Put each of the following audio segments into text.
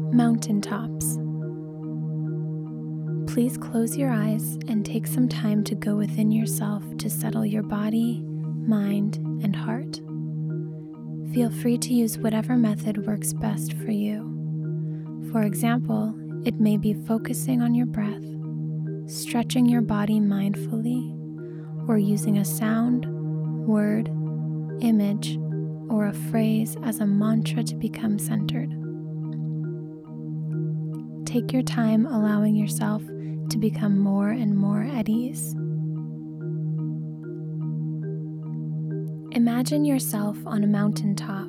Mountaintops. Please close your eyes and take some time to go within yourself to settle your body, mind, and heart. Feel free to use whatever method works best for you. For example, it may be focusing on your breath, stretching your body mindfully, or using a sound, word, image, or a phrase as a mantra to become centered. Take your time allowing yourself to become more and more at ease. Imagine yourself on a mountaintop.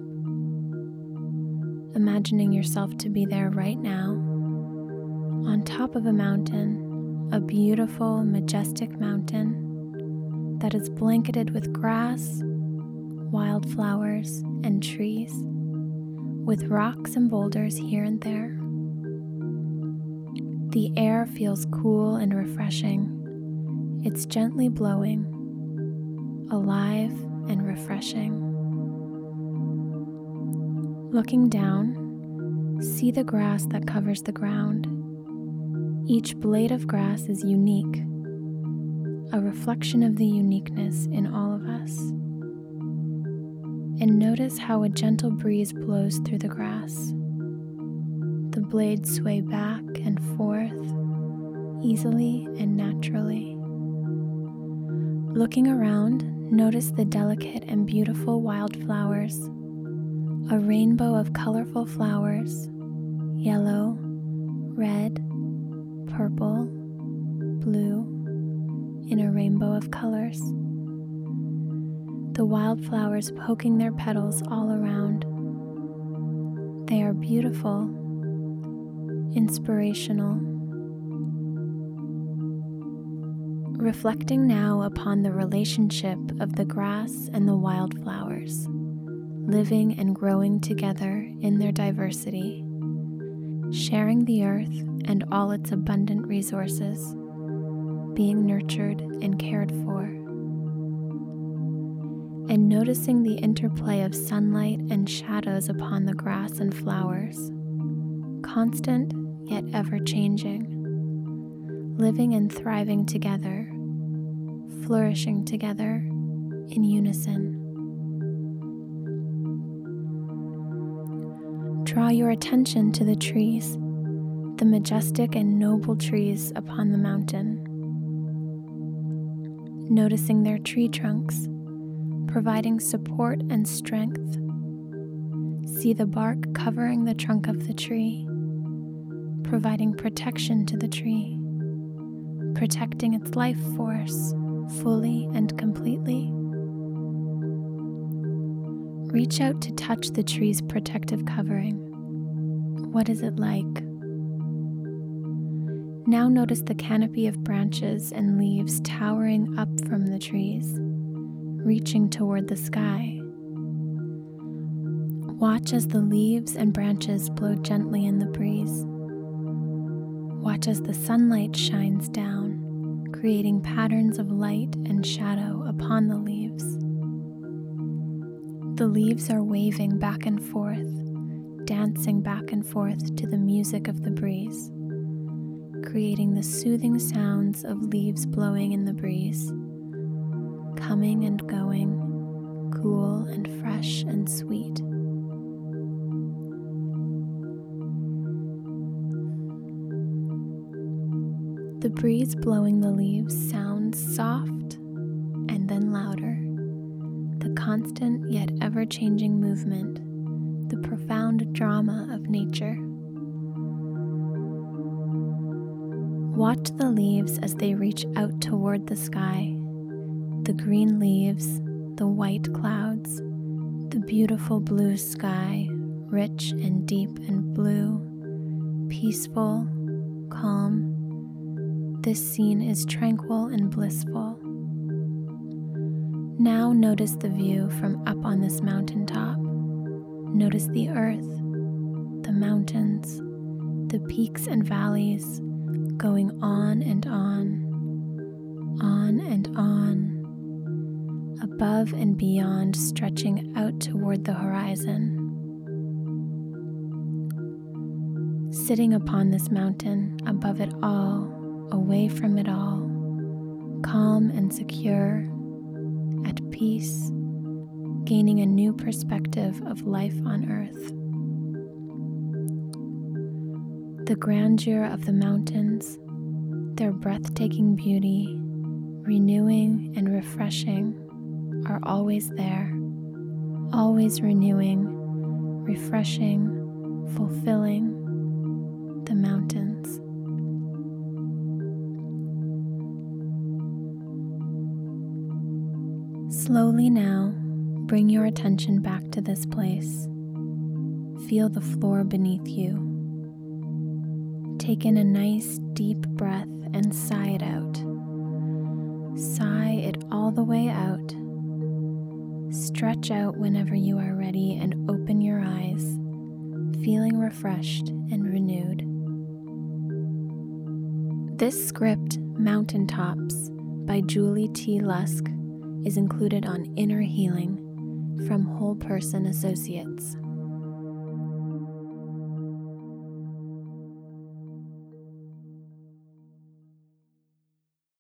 Imagining yourself to be there right now, on top of a mountain, a beautiful, majestic mountain that is blanketed with grass, wildflowers, and trees, with rocks and boulders here and there. The air feels cool and refreshing. It's gently blowing, alive and refreshing. Looking down, see the grass that covers the ground. Each blade of grass is unique, a reflection of the uniqueness in all of us. And notice how a gentle breeze blows through the grass. The blades sway back and forth, easily and naturally. Looking around, notice the delicate and beautiful wildflowers, a rainbow of colorful flowers, yellow, red, purple, blue, in a rainbow of colors. The wildflowers poking their petals all around. They are beautiful, inspirational. Reflecting now upon the relationship of the grass and the wildflowers, living and growing together in their diversity, sharing the earth and all its abundant resources, being nurtured and cared for, and noticing the interplay of sunlight and shadows upon the grass and flowers, constant yet ever-changing, living and thriving together, flourishing together in unison. Draw your attention to the trees, the majestic and noble trees upon the mountain. Noticing their tree trunks, providing support and strength. See the bark covering the trunk of the tree, providing protection to the tree, protecting its life force fully and completely. Reach out to touch the tree's protective covering. What is it like? Now notice the canopy of branches and leaves towering up from the trees, reaching toward the sky. Watch as the leaves and branches blow gently in the breeze. Watch as the sunlight shines down, creating patterns of light and shadow upon the leaves. The leaves are waving back and forth, dancing back and forth to the music of the breeze, creating the soothing sounds of leaves blowing in the breeze, coming and going, cool and fresh and sweet. The breeze blowing the leaves sounds soft and then louder. The constant yet ever-changing movement, the profound drama of nature. Watch the leaves as they reach out toward the sky. The green leaves, the white clouds, the beautiful blue sky, rich and deep and blue, peaceful, calm. This scene is tranquil and blissful. Now notice the view from up on this mountaintop. Notice the earth, the mountains, the peaks and valleys, going on and on and on, above and beyond, stretching out toward the horizon. Sitting upon this mountain, above it all, away from it all, calm and secure, at peace, gaining a new perspective of life on earth. The grandeur of the mountains, their breathtaking beauty, renewing and refreshing, are always there, always renewing, refreshing, fulfilling the mountains. Slowly now, bring your attention back to this place. Feel the floor beneath you. Take in a nice deep breath and sigh it out. Sigh it all the way out. Stretch out whenever you are ready and open your eyes, feeling refreshed and renewed. This script, Mountaintops, by Julie T. Lusk, is included on Inner Healing from Whole Person Associates.